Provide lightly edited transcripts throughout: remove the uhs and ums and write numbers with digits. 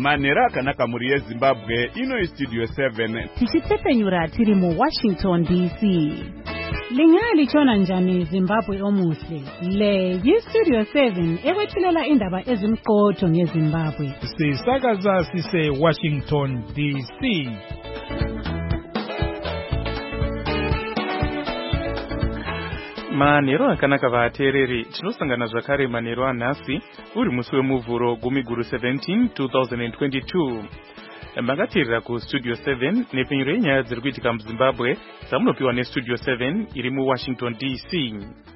Manera akanaka muri yeZimbabwe ino Studio 7 tichitsepenyura tiri mu Washington DC. Lingali chona njani Zimbabwe omuhle. Le Studio 7 ewethulela indaba ezimqotho ngeZimbabwe. Sisakaza sise Washington DC. Manero akanaka vatereri tinosangana zvakare manero anhasi uri musi wemuvhuro gumiguru 17 2022. Makatirira ku Studio 7 nepenyuro yenyaya dziri kuitika muZimbabwe dzamunopiwa neStudio 7 iri muWashington DC.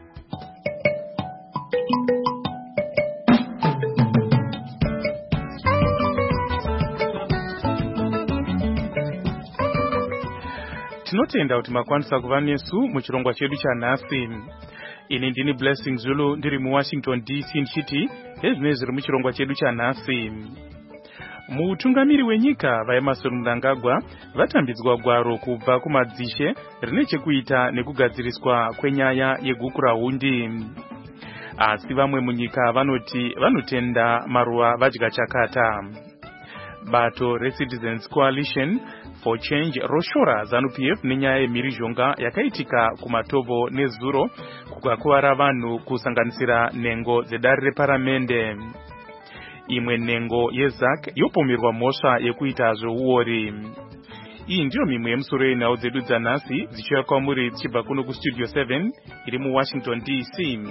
Tinotenda kuti makwanisa kuva nesu muchirongwa chedu chanhasi. Ini ndini Blessing Zulu ndiri muWashington DC ndichiti ezvine zviri muchirongwa chedu chanhasi. Mutungamiri wenyika vaEmmerson Mnangagwa vatambidzwa gwaro kubva kumadzishe rine chekuita nekugadziriswa kwenyaya yegukurahundi. Asi vamwe munyika vanoti vanotenda maruva vadya chakata. Bato reCitizens Coalition for Change roshora ZANU-PF nenyaya yemhirizhonga yakaitika kumatovo nezuro kukakuvara vanhu kusanganisira nhengo dzedare reparamende. Imwe nhengo yeZAC yopomerwa mhosva yekuita zveuori. Iyi ndiyo mimwe yemusoro yenhau dzedu dzanhasi dzichiuya kwamuri dzichibva kuno kuStudio 7 iri muWashington DC.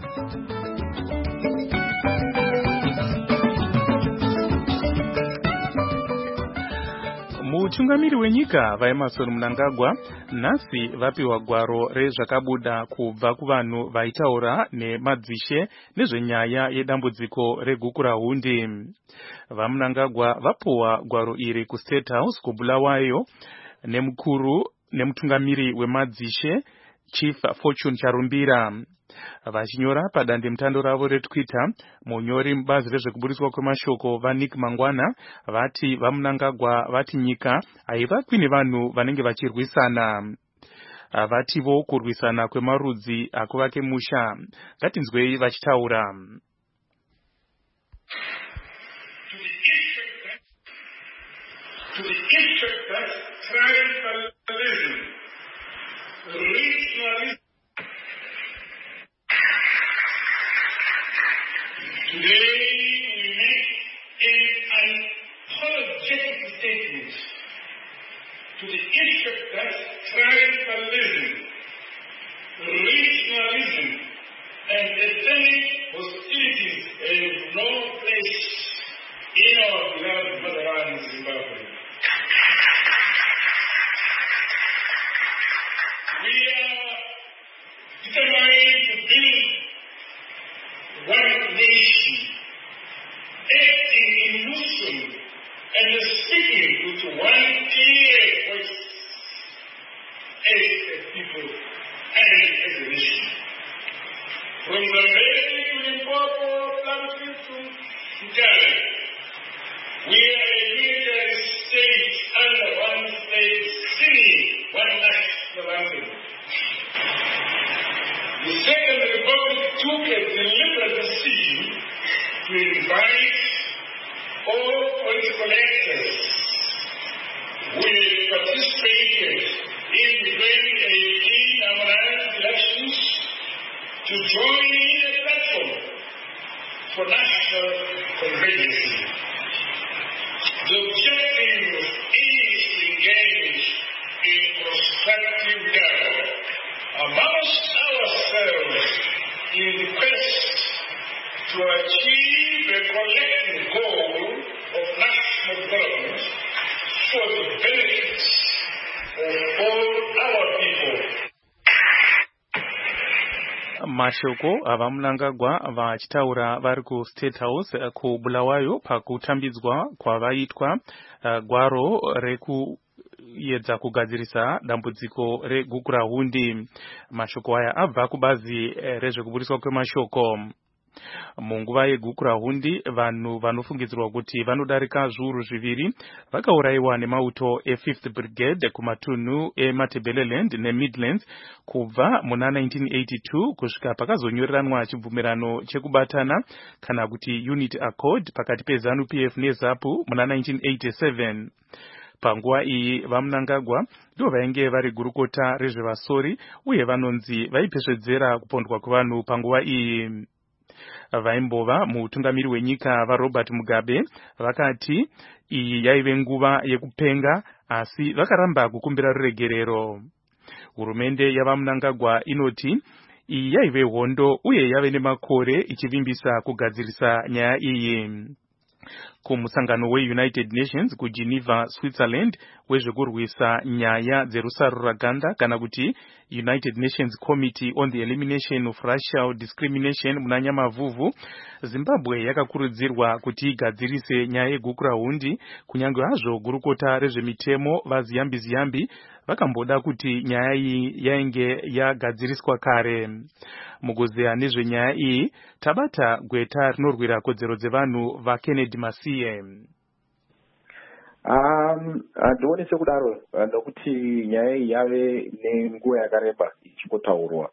Mutungamiri wenyika vaEmmerson Mnangagwa nhasi vapiwa gwaro rezvakabuda kubva kuvanhu vaitaura nemadzishe nezvenyaya yedambudziko regukurahundi. VaMnangagwa vapuwa gwaro iri kuState House kuBulawayo nemutungamiri wemadzishe Chief Fortune Charumbira. Vachinyora padandemutande ravo reTwitter, munyori mubazi rezvekuburiswa kwemashoko vaNick Mangwana vati vaMnangagwa vati nyika haivakwi nevanhu vanenge vachirwisana. Vativo kurwisana kwemarudzi akuvake musha. Ngatinzwei vachitaura. To the effect that tribalism, regionalism, today we make an unapologetic statement to the effect that tribalism, regionalism, and ethnic hostilities have no place in our beloved motherland Zimbabwe. We are determined to build one nation, acting in unison and speaking with one clear voice as a people and as a nation. From Zambezi to Limpopo, Planting to Italy, we are a unitary state under one state, singing one national anthem. The Second Republic took a deliberate decision to invite all political actors who had participated in the 2018 harmonized elections to join in a platform for national convergence. The objective is to engage in constructive dialogue amongst ourselves in the quest to achieve a collective goal of national development for the benefit of all our people. Mashoko avaMnangagwa vachitaura vari kuState House kuBulawayo pakutambidzwa kwavaitwa gwaro rekuedza kugadzirisa dambudziko regukurahundi. Mashoko aya abva kubazi rezvekuburiswa kwemashoko. Munguva yegukurahundi vanhu vanofungidzirwa kuti vanodarika zviuru zviviri vakaurayiwa nemauto e5th Brigade kumatunhu eMatabeleland neMidlands kubva muna 1982 kusvika pakazonyoreranwa chibvumirano chekubatana kana kuti Unity Accord pakati peZANU-PF neZAPU muna 1987. Panguva iyi vaMnangagwa ndivo vainge vari gurukota rezvevasori uye vanonzi vaipesvedzera kupondwa kwevanhu panguva iyi. Vaimbova mutungamiri wenyika vaRobert Mugabe vakati iyi yaive nguva yekupenga asi vakaramba kukumbira ruregerero. Hurumende yavaMnangagwa inoti iyi yaive hondo uye yave nemakore ichivimbisa kugadzirisa nyaya iyi. Kumusangano weUnited Nations kuGeneva, Switzerland wezvekurwisa nyaya dzerusaruraganda kana kuti United Nations Committee on the Elimination of Racial Discrimination muna Nyamavhuvhu, Zimbabwe yakakurudzirwa kuti igadzirise nyaya yegukurahundi kunyange hazvo gurukota rezvemitemo vaZiyambi vakamboda kuti nyaya iyi yainge yagadziriswa kare. Mukuzeya nezvenyaya iyi tabata gweta rinorwira kodzero dzevanhu vaKennedy Masiye. Handioni sekudaro nokuti nyaya iyi yave nenguva yakareba ichimbotaurwa,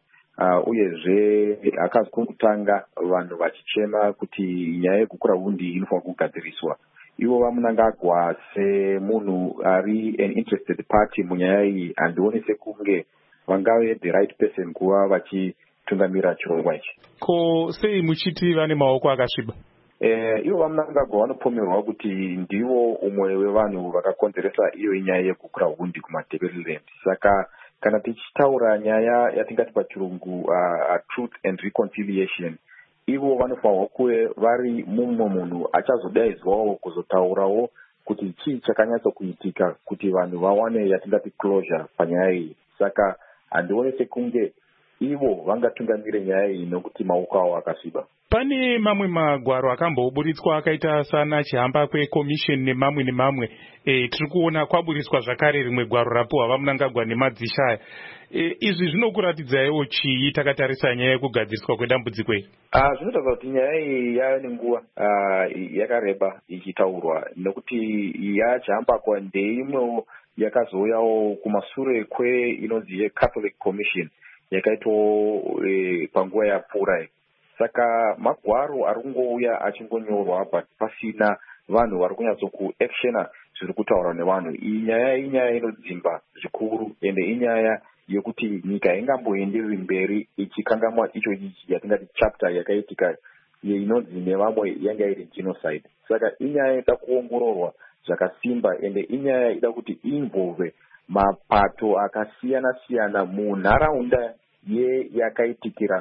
uyezve akazi kutanga vanhu vachichema kuti nyaya yegukurahundi inofanira kugadziriswa. Ivo vaMnangagwa semunhu ari an interested party munyaya iyi handioni sekunge vangave the right person kuva vachitungamira chirongwa ichi. Ko sei muchiti vane maoko akasviba? Ivo vaMnangagwa vanopomerwa kuti ndivo umwe wevanhu vakakonzeresa iyo nyaya yegukurahundi kuMatabeleland. Saka kana tichitaura nyaya yatingati pachirungu truth and reconciliation, ivo vanofanirwa kuve vari mumwe munhu achazodaidzwawo kuzotaurawo kuti chii chakanyatsa kuitika kuti vanhu vawane yatingati closure panyaya iyi. Saka handioni sekunge ivo vangatungamire nyaya iyi nokuti maoko avo akasviba. Pane mamwe magwaro akamboburitswa akaita sana chihamba kwekomisheni nemamwe. Tiri kuona kwaburitswa zvakare rimwe gwaro rapuwa vaMnangagwa nemadzisha. Izvi zvinokuratidzaiwo chii takatarisa nyaya yekugadziriswa kwedambudziko iri? Zvinotaridza kuti nyaya iyi yave nenguva yakareba ichitaurwa nokuti yachihambakwa ndeimwewo yakazouyawo kumashure inonzi yeCatholic Commission yakaitwawo panguva yapfuura. Saka magwaro ari kungouya achingonyorwa pasina vanhu vari kunyatsokuactiona zviri kutaurwa nevanhu. Iyi nyaya inodzimba zvikuru ende inyaya yekuti nyika ingamboendereri mberi ichikangamwa icho yatingati chapter yakaitika inonzi nevamwe yanga iri genocide. Saka inyaya ida kuongororwa zvakasimba ende inyaya ida kuti involve mapato akasiyana-siyana munharaunda yakaitikira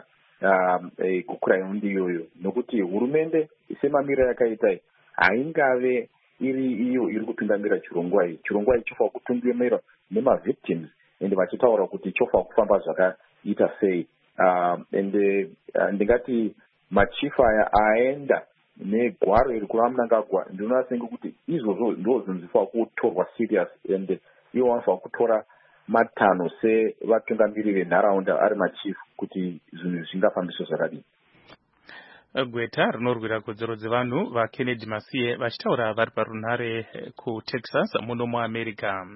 gukurahundi iyoyo, nokuti hurumende semamiriro yakaita haingave iri iyo iri kutungamira chirongwa ichi. Chirongwa ichi chofanira kutungamira nemavictims ende vachitaura kuti chofanira kufamba zvakaita sei. Ende ndingati machifa aya aenda negwaro iri kuvaMnangagwa ndinoona senge kuti izvozvo ndozvinzifanira kutorwa serious ende ivo vanofanira kutora matanho sevatungamiri venharaunda ari machifu kuti zvinhu zvingafambiswa zvakadii. Gweta rinorwira kodzero dzevanhu vaKennedy Masiye vachitaura vari parunhare kuTexas muno muAmerica.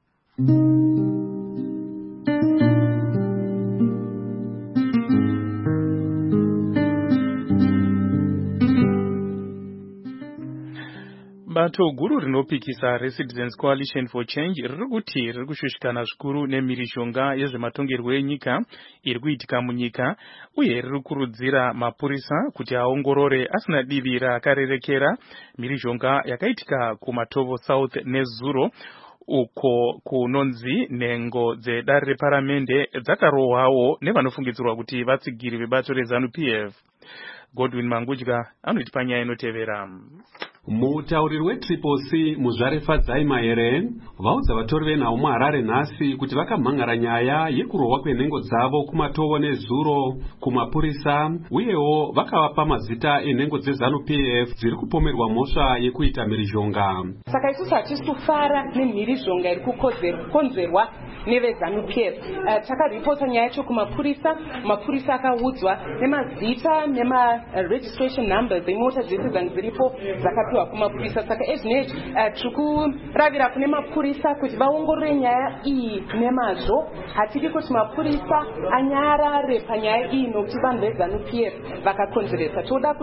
Bato guru rinopikisa reCitizens Coalition for Change riri kushushikana zvikuru nemhirizhonga yezvematongerwo enyika iri kuitika munyika uye riri kurudzira mapurisa kuti aongorore asina divi rakarerekera mhirizhonga yakaitika kuMatovo South neZuro uko kunonzi nhengo dzedare reparamende dzakarohwawo nevanofungidzirwa kuti vatsigiri vebato reZANU-PF. Godwin Mangudya anotipa nyaya inotevera. Mutauriri weTriple C Muzvarefadzai Maere vaudza vatori venhau muHarare nhasi kuti vakamhangara nyaya yekurohwa kwenhengo dzavo kumatovo nezuro kumapurisa uyewo vakavapa mazita enhengo dzeZANU-PF dziri kupomerwa mhosva yekuita mhirizhonga. Saka isusu hatisi kufara nemhirizhonga iri kukonzerwa neveZANU-PF. Takaripota nyaya yacho kumapurisa, mapurisa akaudzwa nemazita nema-registration numbers emota dzese dzangu dziripo dzakapiwa kumapurisa. Saka ezvinezvi tiri kuravira kune mapurisa kuti vaongorore nyaya iyi nemazvo. Hatidi kuti mapurisa anyarare panyaya iyi nokuti vanhu veZANU-PF vakakonzeresa.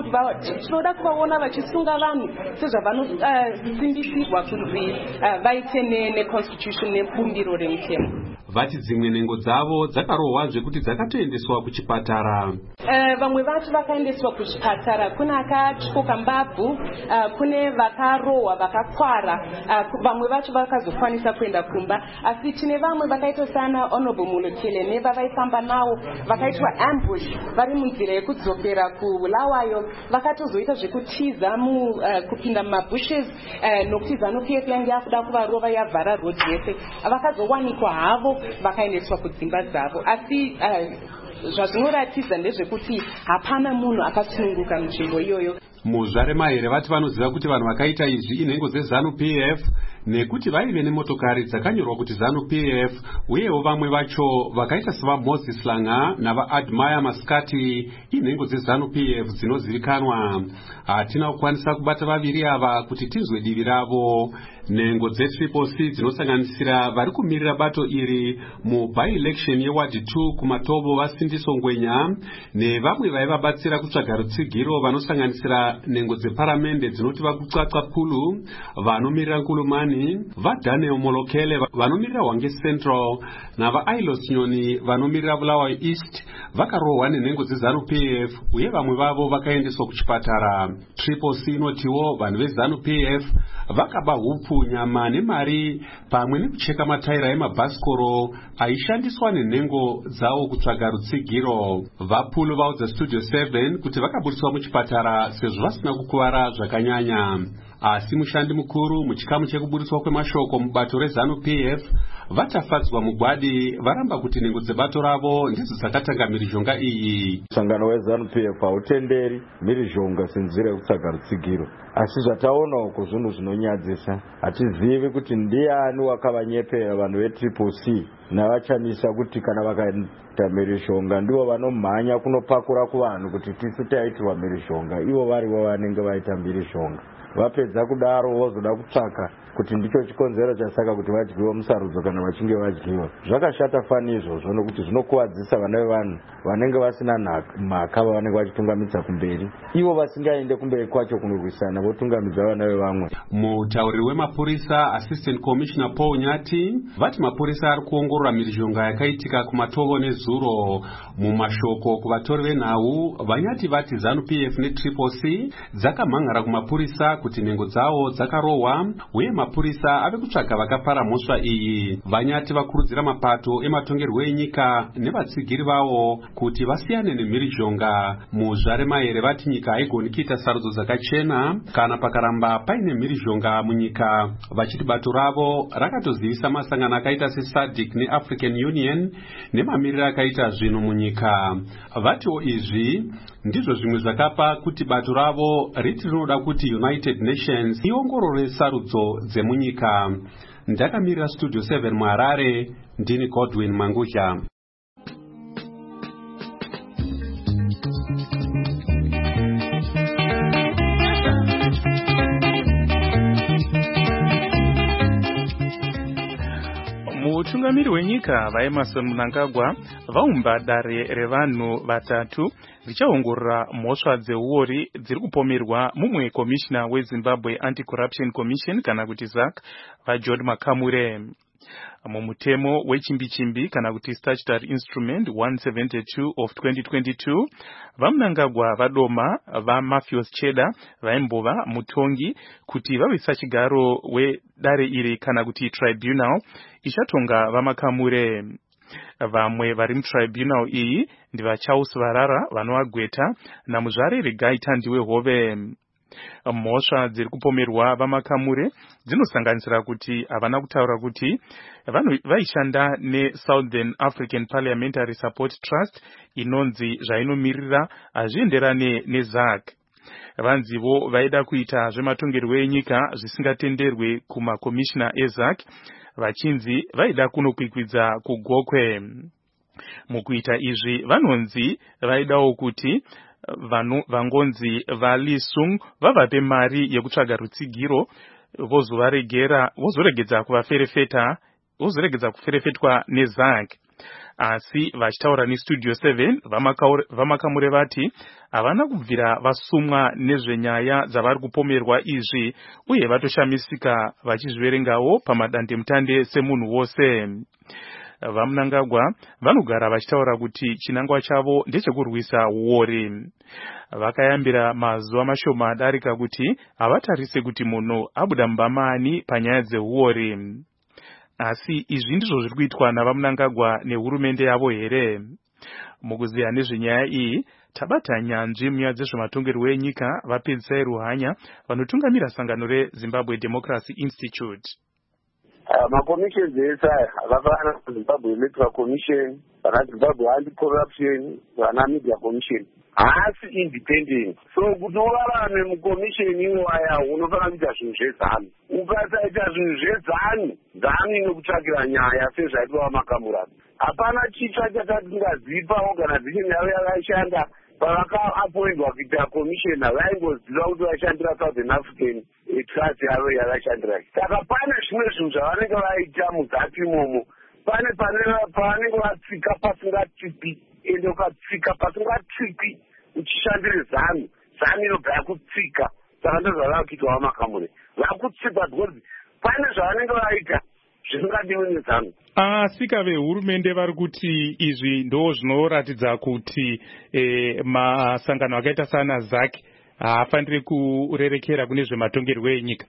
Tinoda kuvaona vachisunga vanhu sezvavanosimbisirwa kunzi vaite neconstitution nebumbiro remutemo. Vati dzimwe nhengo dzavo dzakarohwazve kuti dzakatoendeswa kuchipatara. Vamwe vacho vakaendeswa kuchipatara, kune akatyoka mbabvu, kune vakarohwa vakakwara, vamwe vacho vakazokwanisa kuenda kumba. Asi tine vamwe vakaita sana Honorable Mulekele nevavaifamba navo vakaitwa ambush vari munzira yekudzokera kuBulawayo, vakatozoita zvekutiza kupinda mumabushes nokuti ZANU-PF yange yakuda kuvarova yavhara road yese. Vakazowanikwa havo vakaendeswa kudzimba dzavo. Asi zvazvinoratidza ndezvekuti hapana munhu akasununguka munzvimbo iyoyo. Muzvare Maere vati vanoziva kuti vanhu vakaita izvi inhengo dzeZANU-PF nekuti vaive nemotokari dzakanyorwa kuti ZANU-PF uyewo vamwe vacho vakaita sevaMoses Langa navaAdmire Maskati inhengo dzeZANU-PF dzinozivikanwa. Hatina kukwanisa kubata vaviri ava kuti tinzwe divi ravo. Nhengo dzeTriple C dzinosanganisira vari kumirira bato iri muby-election yewadi 2 kumatovo vaSindiso Ngwenya nevamwe vaivabatsira kutsvaga rutsigiro vanosanganisira nhengo dzeparamende dzinoti vakutsvatsva Pulu vanomirira Nkulumani, vaDaniel Molokele vanomirira Hwange Central navaIlos Nyoni vanomirira Bulawayo East vakarohwa nenhengo dzeZANU-PF uye vamwe vavo vakaendeswa kuchipatara. Triple C inotiwo vanhu veZANU-PF vakaba hupu, nyama nemari pamwe nekucheka mataira emabhasikoro aishandiswa nenhengo dzavo kutsvaga rutsigiro. Vapulu vaudza Studio 7 kuti vakaburiswa muchipatara sezvo vasina kukuvara zvakanyanya. Asi mushandi mukuru muchikamu chekuburiswa kwemashoko mubato reZANU-PF vatafadzwa mugwadi varamba kuti nhengo dzebato ravo ndidzo dzakatanga mhirizhonga iyi. Sangano weZANU-PF hautenderi mhirizhonga senzira yekutsvaga rutsigiro, asi zvataona uko zvinhu zvinonyadzisa. Hatizivi kuti ndiani wakavanyepera vanhu veTriple C navachamisa kuti kana vakaita mhirizhonga ndivo vanomhanya kunopakura kuvanhu kuti tisu taitirwa mhirizhonga, ivo varivo vanenge vaita mhirizhonga. Vapedza kudaro vozoda kutsvaka kuti ndicho chikonzero chasaka kuti vadyiwe musarudzo kana vachinge vadyiwa. Zvakashata fani izvozvo nokuti zvinokuvadzisa vana vevanhu vanenge vasina mhaka vavanenge vachitungamidza kumberi, ivo vasingaende kumberi kwacho kunorwisana votungamidza vana vevamwe. Mutauriri wemapurisa Assistant Commissioner Paul Nyati vati mapurisa ari kuongorora mhirizhonga yakaitika kumatovo nezuro. Mumashoko kuvatori venhau Vanyati vati ZANU-PF neTriple C dzakamhangara kumapurisa kuti nhengo dzavo dzakarohwa uye mapurisa ave kutsvaga vakapara mhosva iyi. Vanyati vakurudzira mapato ematongerwo enyika nevatsigiri vavo kuti vasiyane nemhirizhonga. Muzvare Maere vati nyika haigoni kuita sarudzo dzakachena kana pakaramba paine mhirizhonga munyika, vachiti bato ravo rakatozivisa masangano akaita seSADC neAfrican Union nemamiriro akaita zvinhu munyika. Vatiwo izvi ndizvo zvimwe zvakapa kuti bato ravo riti rinoda kuti United Nations iongorore sarudzo dzemunyika. Ndakamirira Studio 7 muHarare, ndini Godwin Mangudya. Mutungamiri wenyika vaEmmerson Mnangagwa vaumba dare revanhu vatatu richaongorora mhosva dzeuori dziri kupomerwa mumwe komishina weZimbabwe Anti-Corruption Commission kana kuti ZAC vaJohn Makamure. Mumutemo wechimbi-chimbi kana kuti Statutory Instrument 172 of 2022 vaMnangagwa vadoma vaMatthews Cheda vaimbova mutongi kuti vavisa chigaro wedare iri kana kuti tribunal ichatonga vaMakamure. Vamwe vari mutribunal iyi ndivaCharles Varara vanovagweta namuzvare Regai Tandiwe Hove. Mhosva dziri kupomerwa vamakamure dzinosanganisira kuti havana kutaura kuti vaishanda neSouthern African Parliamentary Support Trust inonzi zvainomiririra hazvienderane neZAC. Vanzivo vaida kuita zvematongerwo enyika zvisingatenderwe kumakomishina eZAC, vachinzi vaida kunokwikwidza kugokwe. Mukuita izvi vanonzi vaidawo kuti vangonzi vaLisung vavape mari yekutsvaga rutsigiro vozoregedza kuferefetwa neZAC. Asi vachitaura neStudio 7 vamakamure vati havana kubvira vasumwa nezvenyaya dzavari kupomerwa izvi uye vatoshamisika vachizviverengawo pamadandemutande semunhu wose. VaMnangagwa vanogara vachitaura kuti chinangwa chavo ndechekurwisa uori. Vakayambira mazuva mashoma adarika kuti havatarise kuti munhu abuda mubamani panyaya dzeuori. Asi izvi ndizvo zviri kuitwa navaMnangagwa nehurumende yavo here? Mukuziya nezvenyaya iyi tabata nyanzvi munyaya dzezvematongerwo enyika vaPedzisai Ruhanya vanotungamira sangano reZimbabwe Democracy Institute. Makomisheni ese vakafanana kuZimbabwe Electoral Commission, vana Zimbabwe Anti-Corruption, vana Media Commission, haasi independent. So kuti uvarame mukomisheni iwaya unofanira kuita zvinhu zvezanu. Ukasaita zvinhu zvezanu, zanu inokutsvakira nyaya sezvaitwa vamakamura. Hapana chitsva chatatingazipawo kana vision yavo yavaishanda pavakaapoindwa kuita komishena vaingoziva kuti vaishandira Southern African Trust yavo yavaishandira. Saka pane zvimwe zvinhu zvavanenge vaita muzati imomo. Pane pavanenge vatsika pasingatsiki, ende ukatsika pasingatsiki uchishandire zanu, zanu inobva yakutsika. Saka ndozvava kuitwa vamakamuri. Vakutsikwa because pane zvavanenge vaita zvisingadiwi nezanu. Asika vehurumende vari kuti izvi ndo zvinoratidza kuti masangano akaita sana ZAC haafaniri kurerekera kune zvematongerwo enyika.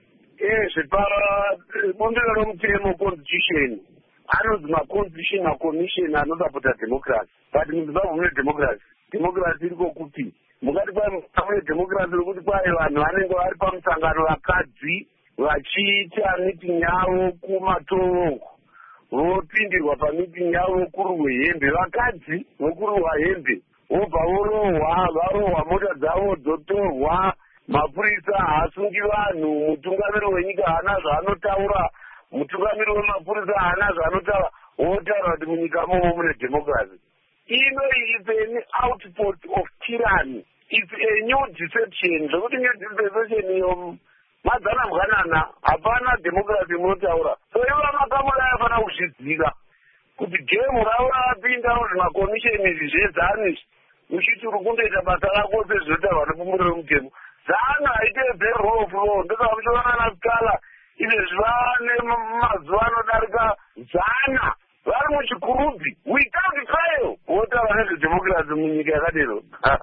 Bumbiro romutemo constitution anonzi maconstitutional commission anosapota democracy. But muZimbabwe mune democracy. Democracy iriko kuti mungati kwai mune democracy rokuti kwai vanhu vanenge vari pamusangano vakadzi vachiita meeting yavo kumatongo vopindirwa pamiting yavo vokururwa hembe, vakadzi vokururwa hembe vobva varohwa mota dzavo dzotorwa, mapurisa haasungi vanhu, mutungamiri wenyika haana zvaanotaura, mutungamiri wemapurisa haana zvaanotaura, votaura kuti munyika momo mune democracy. Is an output of tyranny. It's a new deception. Zvokuti new deception iyo madzana mwanana hapana democracy munotaura. So ivo vamakamuri ayafanira kuzviziva kuti gemu ravo ravapinda muzvimakomisheni izvi zvezani uchiti uri kundoita basa rako sezvinotaurwa nepumuriro mutemo. Zanu haite rule of law. Ndosaka muchiona naScala izvezvi vane mazuva anodarika zana vari muchikurubhi without trial votaura nezvedemocracy munyika yakadero.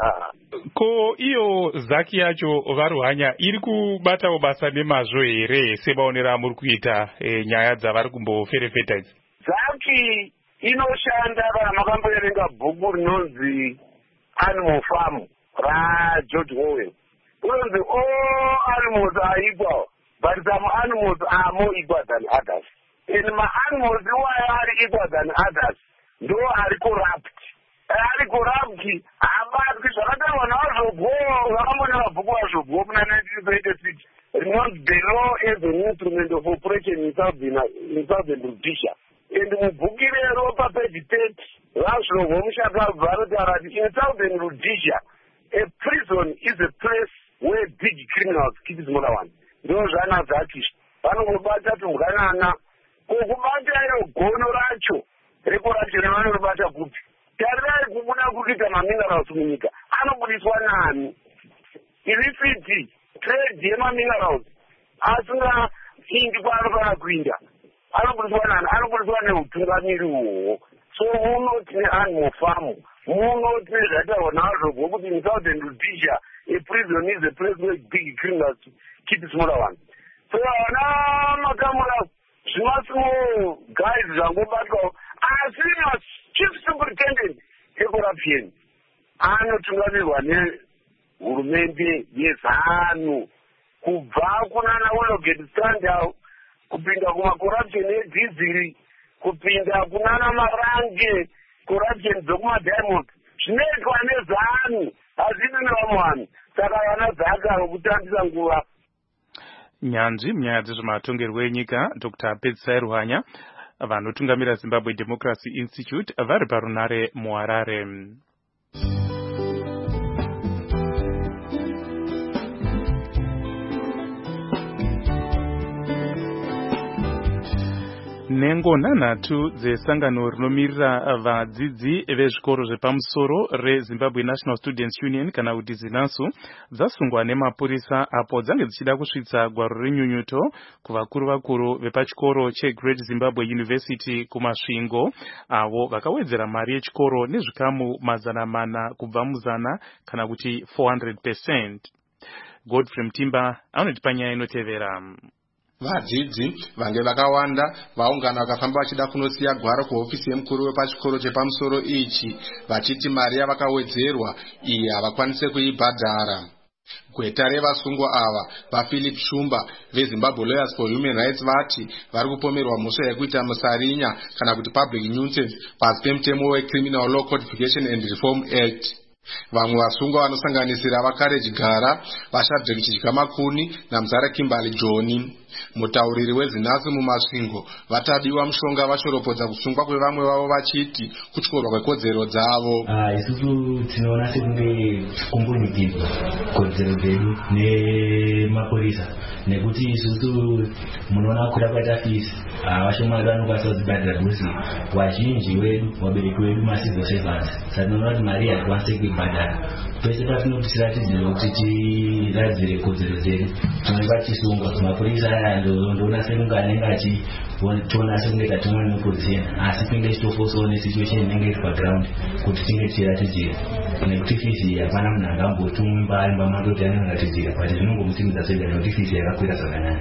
Ko iyo ZAC yacho vaRuhanya iri kubatawo basa nemazvo here sevaonera muri kuita nyaya dzavari kumboferefeta idzi? ZAC inoshanda kana makamboerenga bhuku rinonzi Animal Farm raGeorge Orwell. Unonzi all animals are equal, but some animals are more equal than others. And ma-animals why are equal than others? Ndo ari corrupt. Ari corrupt habatwi zvakataurwa navazvobvo vakambona mabhuku vazvobvo kuna 1986 rinonzi the law as an instrument of operation in Southern Rhodesia. And mubhuku irero papeji 30 vazvobvo mushakabva vanotaura kuti in Southern Rhodesia a prison is a place where big criminals keep smaller ones. Ndo zvanazakizvi vanongobata tumbwanana kukubata iro gono racho rekorapshon vanoribata kupi. Tarirai kubuda kuita maminerals munyika anobudiswa nani? Illicit trade yemaminerals asingaindi kwaanofanira kuinda anobudiswa nani? Anobudiswa neutungamiri uhwohwo. So muno tine animal farm, muno tine zvataurwa navazvobvo kuti in Southern Rhodesia a prison is a place where big criminals keep smaller ones. So vana makamura zvimasiwo guys zvangobatwawo asi chief superintendent ecorruption anotungamirwa nehurumende yezanu kubva kunana Willoughby Scandal kupinda kumacorruption edhiziri kupinda kunana Marange corruption dzokuma-diamond zvinoitwa nezani hazvidi nevamwe vanhu saka vana dzaka vokutambisa nguva. Nyanzvi munyaya dzezvematongerwo enyika Dr. Pedzisai Ruhanya vanotungamira Zimbabwe Democracy Institute vari parunare muHarare. Nhengo nhanhatu dzesangano rinomirira vadzidzi vezvikoro zvepamusoro reZimbabwe National Students Union kana kuti ZINASU dzasungwa nemapurisa apo dzange dzichida kusvitsa gwaro renyunyuto kuvakuru vakuru vepachikoro cheGreat Zimbabwe University kumasvingo avo vakawedzera mari yechikoro nezvikamu 400 kubva muzana kana kuti 400%. Godfrey Mtimba anotipa nyaya inotevera. Vadzidzi vange vakawanda vaungana vakafamba vachida kunosiya gwaro kuhofisi yemukuru wepachikoro chepamusoro ichi vachiti mari yavakawedzerwa iyi havakwanise kuibhadhara. Gweta revasungwa ava vaPhilip Shumba veZimbabwe Lawyers for Human Rights vati vari kupomerwa mhosva yekuita musarinya kana kuti public nuisance pasi pemutemo weCriminal Law Codification and Reform Act. Vamwe vasungwa vanosanganisira vaCourage Gara, vaShadrack Chidyamakuni naMuzara Kimberly John. Mutauriri weZINASU mumasvingo vatadiwa mushonga vashoropodza kusungwa kwevamwe vavo vachiti kutyorwa kwekodzero dzavo. Isusu tinoona sekunge kumbunikidzwa kodzero dzedu nemapurisa nekuti isusu munoona kuda kwaita fisi vashomari vanokwanisa kudzibhadhira bhusi wazhinji wedu vabereki vedu macivil servants saka tinoona kuti mari hatikwanise kuibhadhara. Pese patinoti tiratidzire kuti tiradzire kodzero dzedu tinonga tichisungwa mapurisa aya ndoona sekunge anenge achitiona sekunge tatumwa nemupolisi asi tinenge tichitofosawo nesituation inenge iri paground kuti tinge tichiratidzira nekuti fisi hapana munhu angambotumwi mbaimba mandoti anenge but zvinongomusimudza zvega nekuti fisi yakakwira zvakanyanya.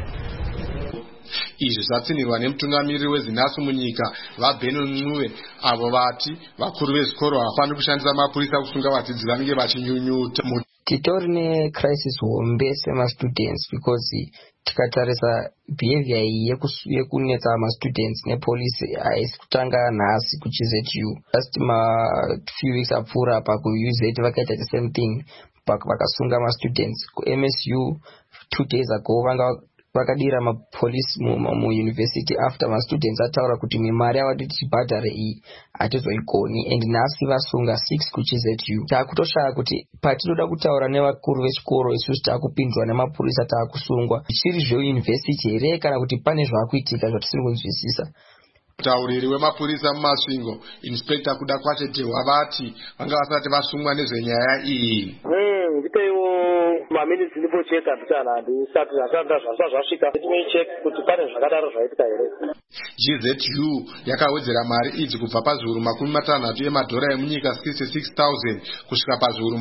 Izvi zvatsinirwa nemutungamiriri weZINASU munyika vaBenon Ncube avo vati vakuru vezvikoro havafaniri kushandisa mapurisa kusunga vadzidzi vanenge vachinyunyuta. Titori necrisis hombe semastudents because tikatarisa behavior iyi yekunetsa amastudents nepolisi haisi kutanga nhasi kuCZU. Just few weeks apfuura pakuUZ vakaita the same thing vakasunga mastudents. KuMSU 2 days ago vakadira mapolisi muuniversity after mastudents ataura kuti mimari yavati tichibhadhare iyi hatizoigoni and nhasi vasunga 6 kuCZU. Taakutoshaya kuti patinoda kutaura nevakuru vechikoro isusu taakupindwa nemapurisa taakusungwa zvichiri zveuniversity here kana kuti pane zvaakuitika zvatisiri kunzwisisa. Mutauriri wemapurisa mumasvingo Inspector Kuda Kwachetewa vati vanga vasati vasungwa nezvenyaya iyi. Ndipeiwo maminitsi ndipocheka mtana ndisati zvasvika tinoicheka kuti pane zvakadaro zvaitika here. GZU yakawedzera mari idzi kubva pazviuru 60 emadhora emunyika 66,000 kusvika pazviuru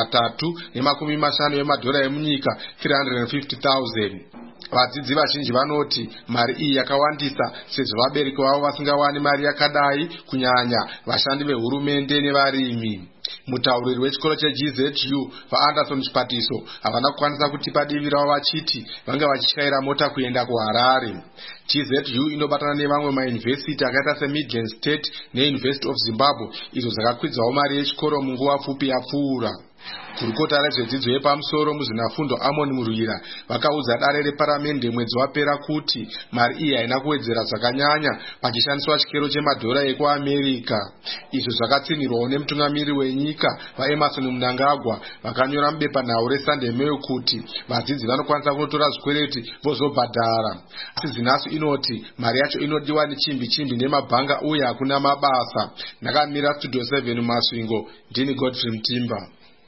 350 emadhora emunyika 350,000. Vadzidzi vazhinji vanoti mari iyi yakawandisa sezvo vabereki vavo vasingawani mari yakadai kunyanya vashandi vehurumende nevarimi. Mutauriri wechikoro cheGZU vaAnderson Chipatiso havana kukwanisa kutipa divi ravo vachiti vanga vachityaira mota kuenda kuHarare. GZU inobatana nevamwe mauniversity akaita seMidland State neUniversity of Zimbabwe izvo zvakakwidzawo mari yechikoro munguva pfupi yapfuura. Kurukota rezvedzidzo yepamusoro muzvinafundo Amon Murwira vakaudza dare reparamende mwedzi wapera kuti mari iyi haina kuwedzera zvakanyanya pachishandiswa chikero chemadhora ekuAmerika. Izvo zvakatsinirwawo nemutungamiriri wenyika vaEmerson Mnangagwa vakanyora mubepanhau reSunday Mail kuti vadzidzi vanokwanisa kunotora zvikwereti vozobhadhara. Asi ZINASU inoti mari yacho inodiwa nechimbi nemabhanga uye hakuna mabasa. Ndakamira Studio 7 mumasvingo ndini Godfrey Mtimba.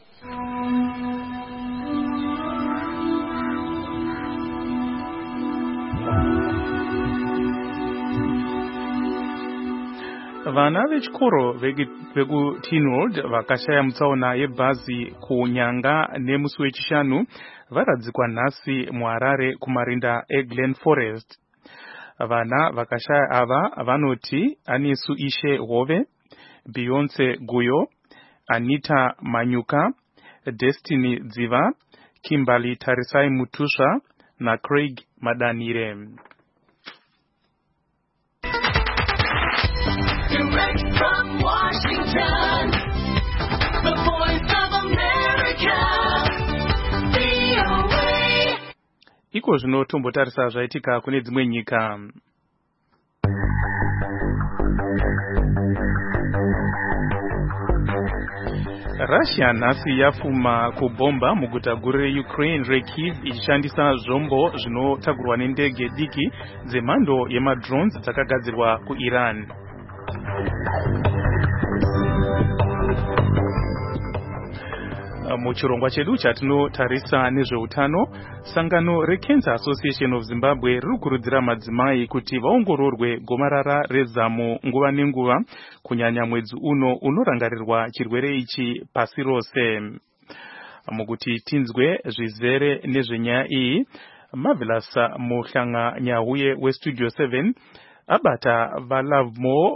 Vana vechikoro vekuTinwood vakashaya mutsaona yebhazi kunyanga nemusi wechishanu varadzikwa nhasi muHarare kumarinda eGlen Forest. Vana vakashaya ava vanoti Anisu Ishe Hove, Beyonce Guyo, Anita Manyuka, Destiny Dziva, Kimberly Tarisai Mutusha na Craig Madanire. Direct from Washington, the Voice of America, VOA. Iko zvino tombotarisa zvaitika kune dzimwe nyika. Russia nhasi yafuma kubomba muguta guru reUkraine reKyiv ichishandisa zvombo zvinotagurwa nendege diki dzemhando yemadrones dzakagadzirwa kuIran. Muchirongwa chedu chatinotarisa nezveutano, sangano reCancer Association of Zimbabwe ririkurudzira madzimai kuti vaongororwe gomarara rezamu nguva nenguva, kunyanya mwedzi uno unorangarirwa chirwere ichi pasi rose. Mukuti tinzwe zvizere nezvenyaya iyi, Marvelous Muhlanga-Nyahuye weStudio 7 abata valavmo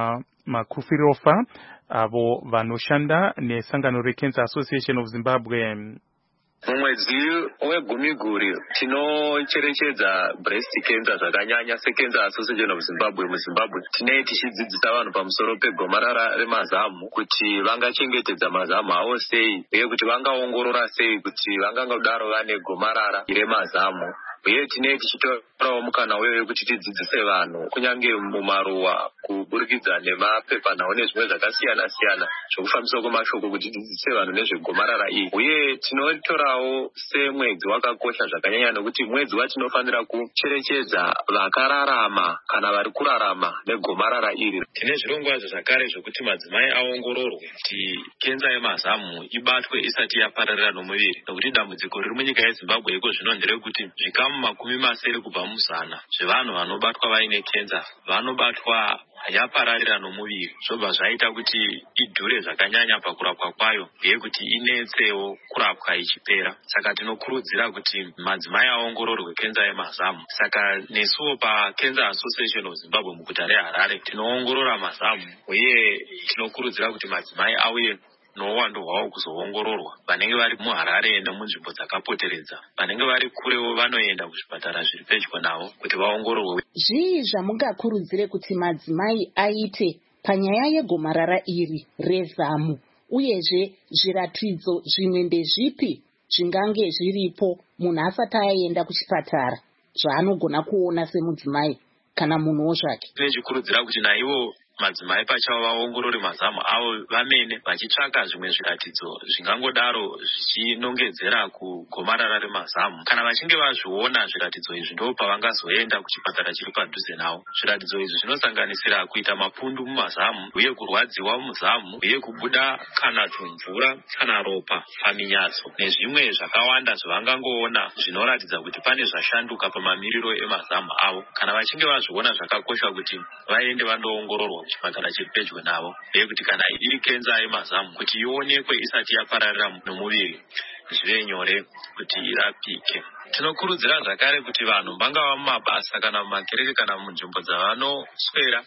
makufirofa avo vanoshanda nesangano reCancer Association of Zimbabwe. Mumwedzi wegumiguri tinocherechedza breast cancer zvakanyanya seCancer Association of Zimbabwe muZimbabwe. Tinee tichidzidzisa vanhu pamusoro pegomarara remazamu kuti vangachengetedza mazamu avo sei uye kuti vangaongorora sei kuti vangangodaro vane gomarara remazamu. Uye tinee tichitorawo mukana wewe kuti tidzidzise vanhu kunyange mumaruwa kuburikidza nemapepanhau nezvimwe zvakasiyana siyana zvokufambisa kwemashoko kuti tidzidzise vanhu nezvegomarara iyi. Uye tinotorawo semwedzi wakakosha zvakanyanya nokuti mwedzi watinofanira kucherechedza vakararama kana vari kurarama negomarara iri. Tine zvirongwa zvakare zvokuti madzimai aongororwe kuti kenza yemazamu ibatwe isati yapararira nomuviri, nokuti dambudziko riri munyika yeZimbabwe iko zvino nderekuti zvikamu 70 kubva muzana zvevanhu vanobatwa vaine kenza vanobatwa yapararira nomuviri, zvobva zvaita kuti idhure zvakanyanya pakurapwa kwayo uye kuti inetsewo kurapwa ichipera. Saka tinokurudzira kuti madzimai aongororwe kenza yemazamu. Saka nesuwo paCancer Association of Zimbabwe muguta reHarare tinoongorora mazamu uye tinokurudzira kuti madzimai auye nouwandu hwavo kuzoongororwa. Vanenge vari muHarare nemunzvimbo dzakapoteredza, vanenge vari kurewo vanoenda kuzvipatara zviri pedyo navo kuti vaongororwe. Zvii zvamungakurudzire kuti madzimai aite panyaya yegomarara iri rezamu, uyezve zviratidzo zvimwe ndezvipi zvingange zviripo munhu asati aenda kuchipatara zvaanogona kuona semudzimai kana munhuwo zvake? Tinechikurudzira kuti naivo madzimai pachavo vaongorore mazamu avo vamene vachitsvaka zvimwe zviratidzo zvingangodaro zvichinongedzera kugomarara remazamu. Kana vachinge vazviona zviratidzo izvi ndo pavangazoenda kuchipatara chiri padhuze navo. Zviratidzo izvi zvinosanganisira kuita mapundu mumazamu uye kurwadziwa muzamu uye kubuda kana tumvura kana ropa paminyatso nezvimwe zvakawanda zvavangangoona zvinoratidza kuti pane zvashanduka pamamiriro emazamu avo. Kana vachinge vazviona zvakakosha kuti vaende vandoongororwa kuchipatara chiri pedyo navo uye kuti kana iri kenza yemazamu kuti ionekwe isati yapararira nomuviri zvive nyore kuti irapike. Tinokurudzira zvakare kuti vanhu vangava mumabasa kana mumakereke kana munzvimbo dzavanoswera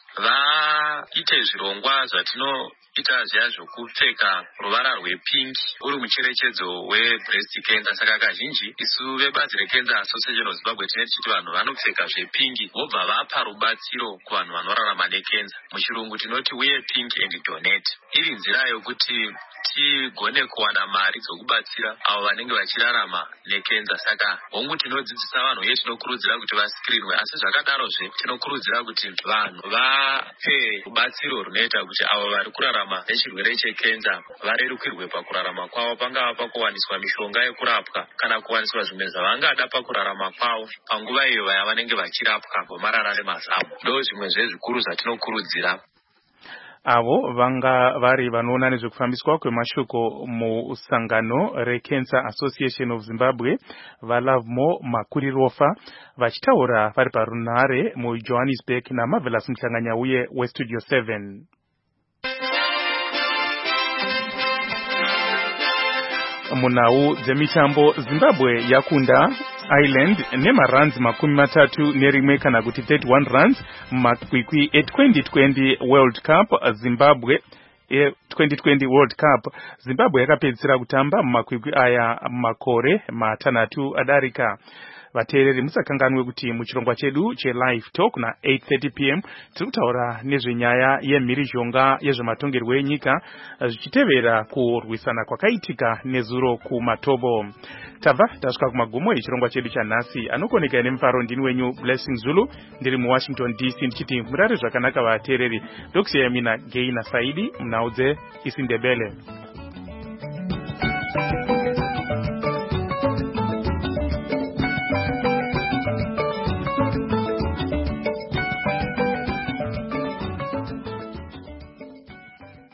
vaite zvirongwa zvatinoita zviya zvokupfeka ruvara rwepingi uri mucherechedzo webreast cancer. Saka kazhinji isu vebazi reCancer Association of Zimbabwe tine tichiti vanhu vanopfeka zvepingi vobva vapa rubatsiro kuvanhu vanorarama nekenza. Muchirungu tinoti wear pink and donate. Iri nzira yokuti tigone kuwana mari dzokubatsira avo vanenge vachirarama nekenza. Saka hongu tinodzidzisa vanhu uye tinokurudzira kuti vaskirinwe, asi zvakadarozve tinokurudzira kuti vanhu vape rubatsiro runoita kuti avo vari kurarama nechirwere chekenza varerukirwe pakurarama kwavo, pangava pakuwaniswa mishonga yekurapwa kana kuwaniswa zvimwe zvavangada pakurarama kwavo panguva iyo vaya vanenge vachirapwa gomarara remazamu. Ndo zvimwe zvezvikuru zvatinokurudzira. Avo vanga vari vanoona nezvekufambiswa kwemashoko musangano reCancer Association of Zimbabwe valavmo Makurirofa vachitaura vari parunhare muJohannesburg naMarvelous Muhlanga-Nyahuye weStudio 7. Munhau dzemitambo, Zimbabwe yakunda Ireland nemaruns 31 kana kuti 31 runs mumakwikwi e2020 World Cup. Zimbabwe ye2020 World Cup, Zimbabwe yakapedzisira kutamba mumakwikwi aya makore matanhatu adarika. Vateereri musakanganwe kuti muchirongwa chedu che-live talk na 8:30 p.m. tirikutaura nezvenyaya yemhirizhonga yezvematongerwo enyika zvichitevera kurwisana kwakaitika nezuro kuMatobo. Tabva tasvika kumagumo echirongwa chedu chanhasi. Anokoneka nemufaro ndini wenyu Blessing Zulu, ndiri muWashington DC ndichiti murare zvakanaka vateereri. Ndokusiyai mina Gay naSaidi munhau dzeIsindebele.